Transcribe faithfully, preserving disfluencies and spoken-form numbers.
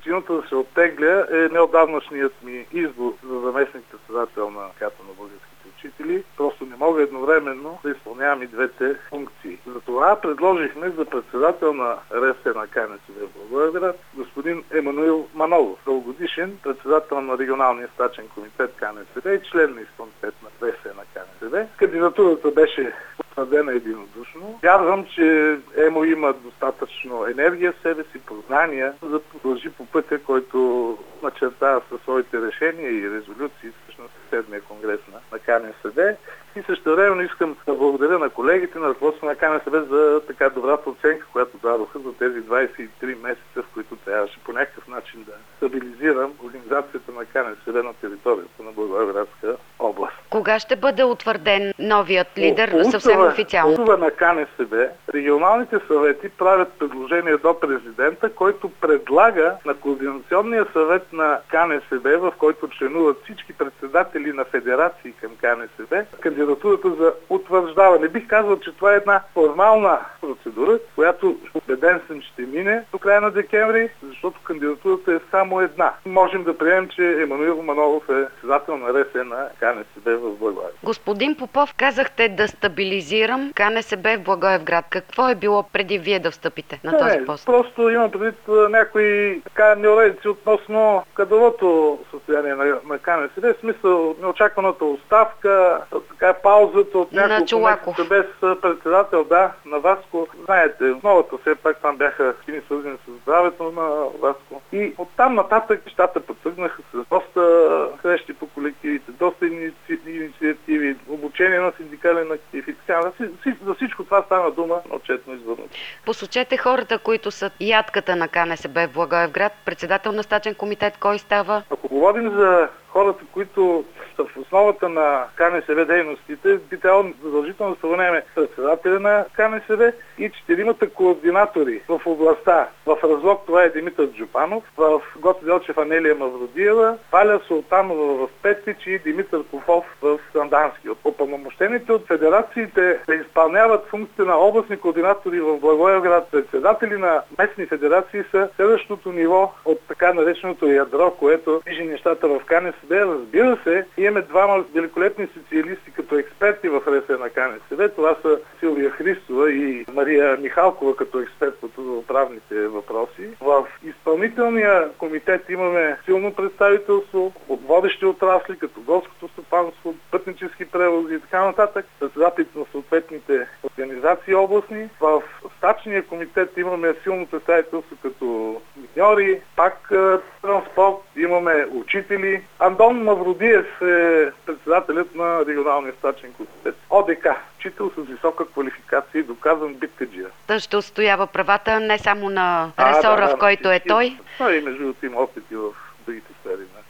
причината да се оттегля е неотдавнашният ми избор за заместник-председател на Ката на българските учители. Просто не мога едновременно да изпълнявам и двете функции. Затова предложихме за председател на РСЕ на КНСБ в Благоевград господин Емануил Манолов, дългогодишен председател на регионалния стачен комитет КНСБ и член на изпълнитет на РСЕ на КНСБ. Кандидатурата беше потвърдена единодушно. Вярвам, че Емо има достатъчно енергия в себе си, познания, за да продължи по пътя, който начертава със своите решения и резолюции всъщност седмия конгрес на, на КНСБ. И също време искам да благодаря на колегите на ръководството на КНСБ за така добрата оценка, която дадоха за тези двадесет и три месеца, в които трябваше по някакъв начин да стабилизирам организацията на КНСБ на територията на Благоевградска област. Кога ще бъде утвърден новият лидер по, по съвсем устава, официално? По устава на КНСБ регионалните съвети правят предложение до президента, който предлага на Координационния съвет на КНСБ, в който членуват всички председатели на федерации към КНСБ, кандидатурата за утвърждаване. Бих казал, че това е една формална процедура, която убеден съм ще мине до края на декември, защото кандидатурата е само една. Можем да приемем, че Емануил Манолов е председател на РСЕ на КНСБ в Благоевград. Господин Попов, казахте да стабилизирам КНСБ в Благоевград. Какво е било преди вие да встъпите на не, този пост? Просто имам предвид някои така неуредици относно кадровото състояние на, на КНСБ, в смисъл неочакваната оставка, така паузата от няколко месеца без председател, да, на Васко. Знаете, новата все пак там бяха скини свързани с здравето на Васко. И оттам нататък нещата потръгнаха с доста срещи по колективите, доста инициативи, обучение на синдикален актив и така. За всичко това стана дума отчетно извърнато. Посочете хората, които са ядката на КНСБ в Благоевград, председател на стачен комитет, кой става? Ако говорим за хората, които са в основата на КНСБ дейностите, би трябвало задължително да съвнеме председателя на КНСБ и четиримата координатори в областта. В Разлог това е Димитър Джупанов, в Гоце Делчев Анелия Мавродиева, Валя Султанова в Петрич и Димитър Попов в Сандански. Опълномощените от федерациите да изпълняват функциите на областни координатори в Благоевград, председатели на местни федерации са следващото ниво от така нареченото ядро, което движи нещата в КНСБ. Разбира се, имаме двама великолепни специалисти като експерти в РСЕ на КНСБ. Това са Силвия Христова и Мария Михалкова като експерт по трудоправните въпроси. В изпълнителния комитет имаме силно представителство от водещи отрасли, като горското стопанство, пътнически превози и така нататък, председателите на съответните организации областни. В стачния комитет имаме силно представителство като миньори, пак транспорт, имаме учители. Андон Мавродиев е председателят на регионалния стачен комитет. ОДК, учител с висока квалификация и доказан биткаджия. Той ще отстоява правата не само на ресора, а, да, в който да, е той. Да, и между другото има опити в другите сфери на